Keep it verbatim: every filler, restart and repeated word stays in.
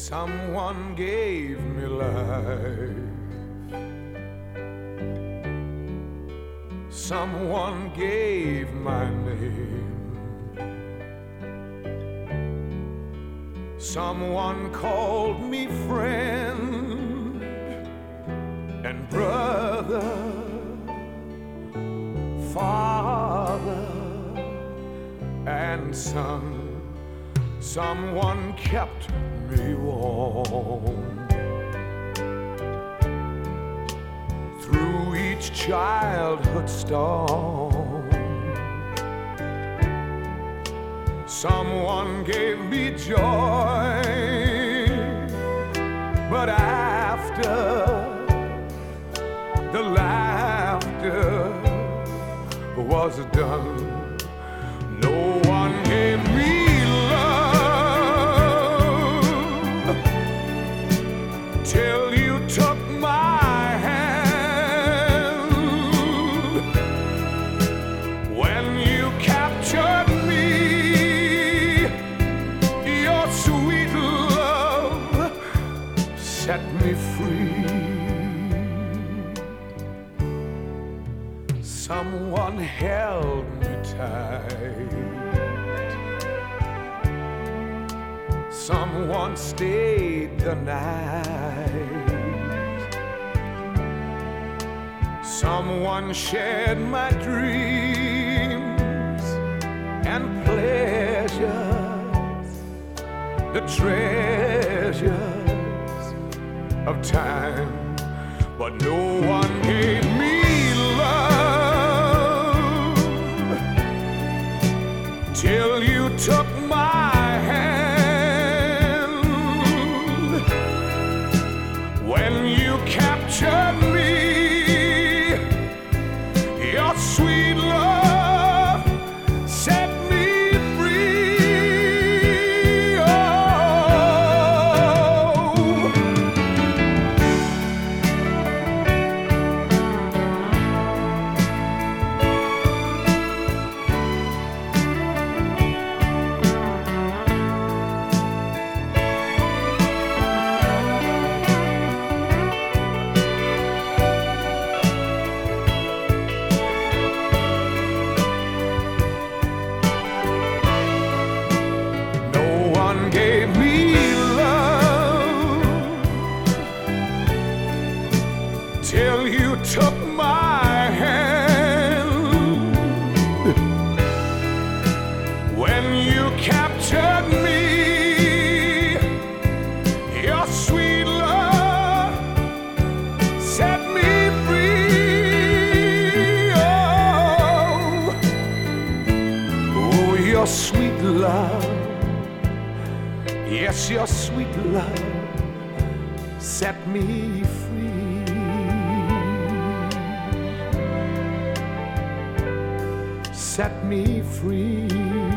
Someone gave me life. Someone gave my name. Someone called me friend and brother, father and son. Someone kept me warm through each childhood storm. Someone gave me joy, but after the laughter was done, no one gave me till you took my hand. When you captured me, your sweet love set me free. Someone held me tight. Someone stayed the night. Someone shared my dreams and pleasures, the treasures of time. But no one gave me love till you took my captured me. Your sweet love set me free. Oh. Gave me love till you took my hand. When you captured me, your sweet love set me free. Oh, oh, your sweet love. Yes, your sweet love set me free. Set me free.